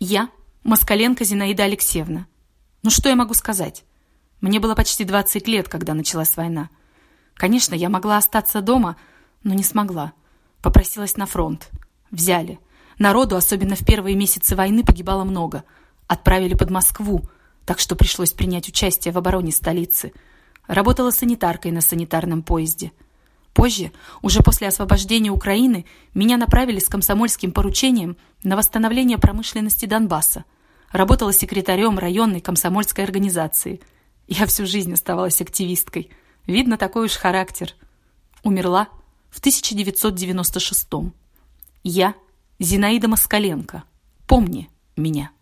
Я Москаленко Зинаида Алексеевна. Ну что я могу сказать? Мне было почти 20 лет, когда началась война. Конечно, я могла остаться дома, но не смогла. Попросилась на фронт. Взяли. Народу, особенно в первые месяцы войны, погибало много. Отправили под Москву, так что пришлось принять участие в обороне столицы. Работала санитаркой на санитарном поезде. Позже, уже после освобождения Украины, меня направили с комсомольским поручением на восстановление промышленности Донбасса. Работала секретарем районной комсомольской организации. Я всю жизнь оставалась активисткой. Видно, такой уж характер. Умерла в 1996-м. Я Зинаида Москаленко. Помни меня.